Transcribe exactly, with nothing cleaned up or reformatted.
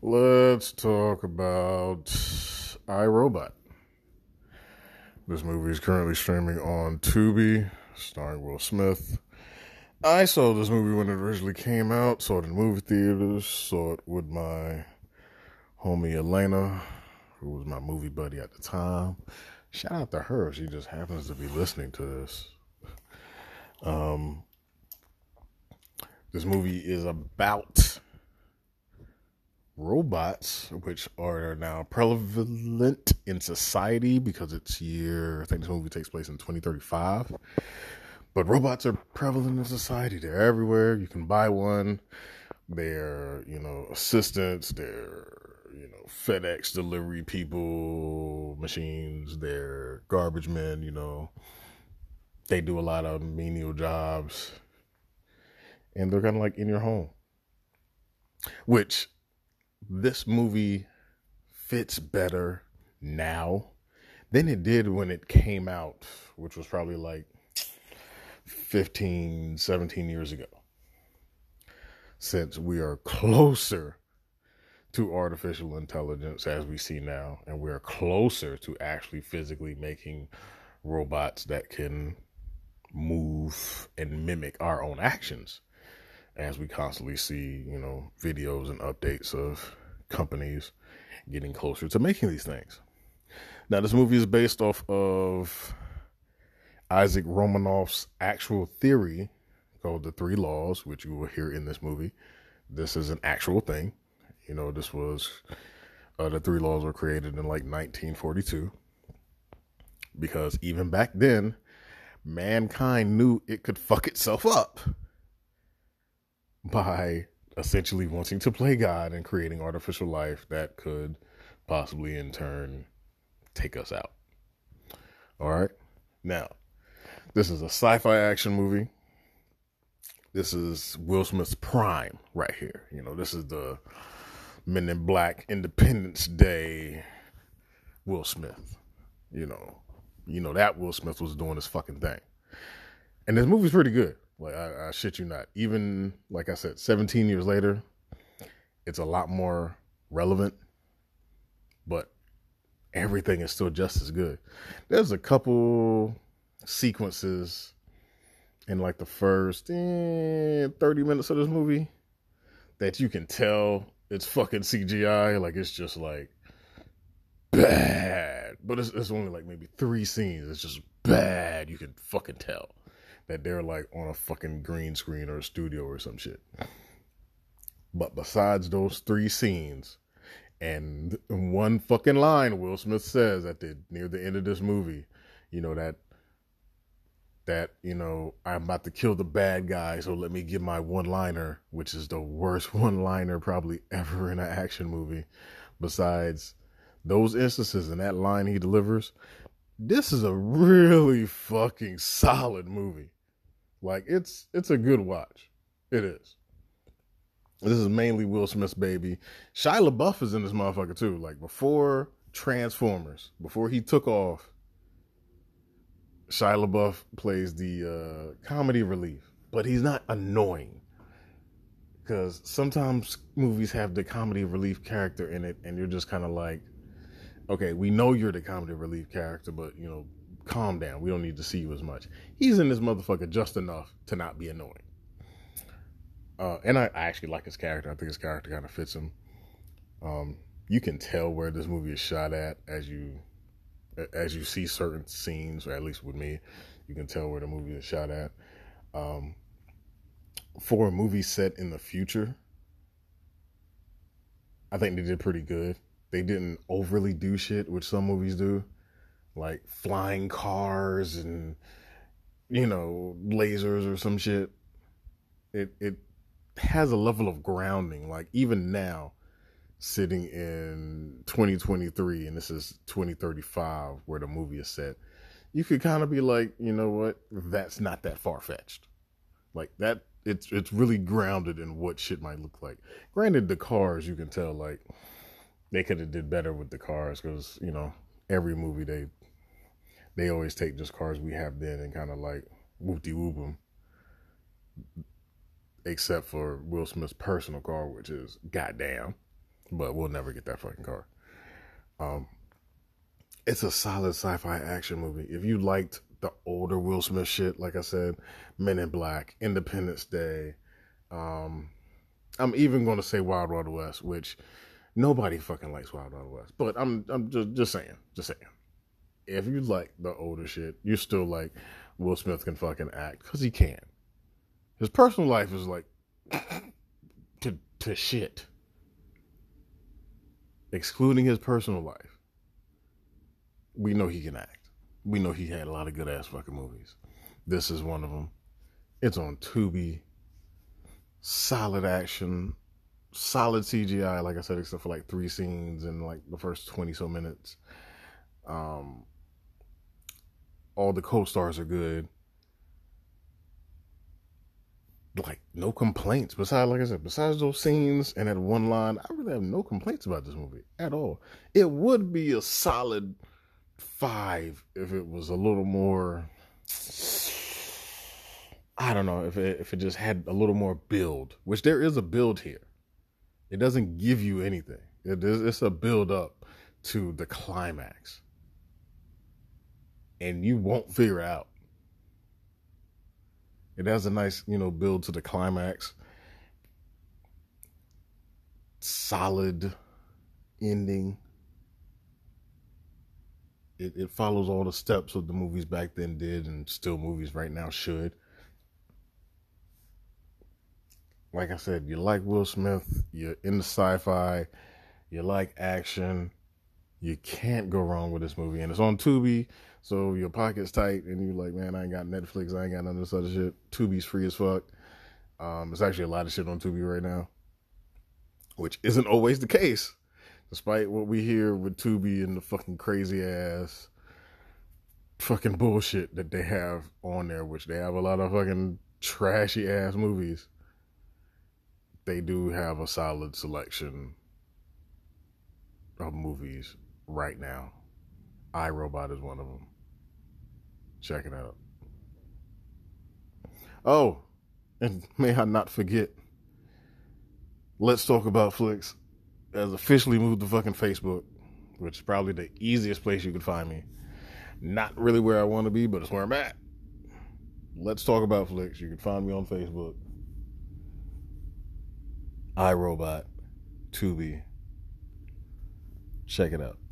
Let's talk about iRobot. This movie is currently streaming on Tubi, starring Will Smith. I saw this movie when it originally came out, saw it in movie theaters, saw it with my homie Elena, who was my movie buddy at the time. Shout out to her, she just happens to be listening to this. Um, this movie is about robots, which are now prevalent in society because it's year, I think this movie takes place in twenty thirty-five. But robots are prevalent in society. They're everywhere. You can buy one. They're, you know, assistants. They're, you know, FedEx delivery people, machines. They're garbage men, you know. They do a lot of menial jobs. And they're kind of like in your home. Which this movie fits better now than it did when it came out, which was probably like fifteen, seventeen years ago. Since we are closer to artificial intelligence as we see now, and we're closer to actually physically making robots that can move and mimic our own actions, as we constantly see, you know, videos and updates of companies getting closer to making these things. Now, this movie is based off of Isaac Romanoff's actual theory called the Three Laws, which you will hear in this movie. This is an actual thing. You know, this was, uh, the Three Laws were created in like nineteen forty-two. Because even back then, mankind knew it could fuck itself up by essentially wanting to play God and creating artificial life that could possibly in turn take us out. All right. Now, this is a sci-fi action movie. This is Will Smith's prime right here. You know, this is the Men in Black Independence Day Will Smith. You know, you know that Will Smith was doing his fucking thing. And this movie's pretty good. Like, I, I shit you not. Even, like I said, seventeen years later, it's a lot more relevant, but everything is still just as good. There's a couple sequences in like the first eh, thirty minutes of this movie that you can tell it's fucking C G I. Like, it's just like bad. But it's, it's only like maybe three scenes. It's just bad. You can fucking tell that they're like on a fucking green screen or a studio or some shit. But besides those three scenes and one fucking line Will Smith says at the near the end of this movie, you know, that that, you know, I'm about to kill the bad guy, so let me give my one-liner, which is the worst one-liner probably ever in an action movie. Besides those instances and that line he delivers, this is a really fucking solid movie. Like, it's it's a good watch. It is. This is mainly Will Smith's baby. Shia LaBeouf is in this motherfucker too. Like, before Transformers, before he took off, Shia LaBeouf plays the uh, comedy relief, but he's not annoying. Because sometimes movies have the comedy relief character in it, and you're just kind of like, okay, we know you're the comedy relief character, but, you know, calm down. We don't need to see you as much. He's in this motherfucker just enough to not be annoying. Uh, and I, I actually like his character. I think his character kind of fits him. Um, you can tell where this movie is shot at as you as you see certain scenes, or at least with me, you can tell where the movie is shot at. Um, for a movie set in the future, I think they did pretty good. They didn't overly do shit, which some movies do, like flying cars and, you know, lasers or some shit. It it has a level of grounding. Like, even now, sitting in twenty twenty-three, and this is twenty thirty-five where the movie is set, you could kind of be like, you know what, that's not that far-fetched. Like, that, it's it's really grounded in what shit might look like. Granted, the cars, you can tell, like, they could have did better with the cars, because, you know, every movie, they they always take just cars we have then and kind of like whoop-de-whoop them. Except for Will Smith's personal car, which is goddamn. but we'll never get that fucking car. Um, it's a solid sci-fi action movie. If you liked the older Will Smith shit, like I said, Men in Black, Independence Day, um, I'm even going to say Wild Wild West, which nobody fucking likes Wild Wild West, but I'm I'm just just saying, just saying. If you like the older shit, you still like Will Smith can fucking act because he can. His personal life is like to to shit. Excluding his personal life, we know he can act. We know he had a lot of good ass fucking movies. This is one of them. It's on Tubi. Solid action, solid C G I. Like I said, except for like three scenes in like the first twenty so minutes. Um, all the co-stars are good. Like, no complaints. Besides, like I said, besides those scenes and that one line, I really have no complaints about this movie at all. It would be a solid five if it was a little more, I don't know, if it, if it just had a little more build, which there is a build here. It doesn't give you anything. It is, it's a build up to the climax. And you won't figure it out. It has a nice, you know, build to the climax. Solid ending. It, it follows all the steps of the movies back then did and still movies right now should. Like I said, you like Will Smith, you're into sci-fi, you like action, you can't go wrong with this movie. And it's on Tubi, so your pocket's tight and you're like, man, I ain't got Netflix, I ain't got none of this other shit. Tubi's free as fuck. Um, there's actually a lot of shit on Tubi right now, which isn't always the case, despite what we hear with Tubi and the fucking crazy ass fucking bullshit that they have on there, which they have a lot of fucking trashy ass movies. They do have a solid selection of movies right now. iRobot is one of them. Check it out. Oh, and may I not forget, Let's Talk About Flicks has officially moved to fucking Facebook, which is probably the easiest place you could find me. Not really where I want to be, but it's where I'm at. Let's Talk About Flicks. You can find me on Facebook. iRobot, Tubi. Check it out.